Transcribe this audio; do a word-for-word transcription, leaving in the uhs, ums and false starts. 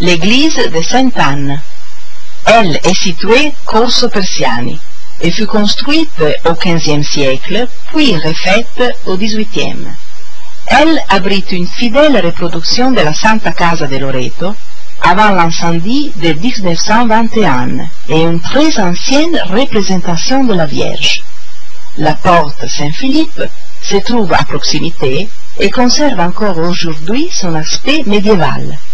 l'église de Sainte-Anne. Elle est située Corso Persiani et fut construite au quinzième siècle, puis refaite au dix-huitième. Elle abrite une fidèle reproduction de la Santa Casa de Loreto avant l'incendie de mille neuf cent vingt et un et une très ancienne représentation de la Vierge. La porte Saint-Philippe se trouve à proximité et conserve encore aujourd'hui son aspect médiéval.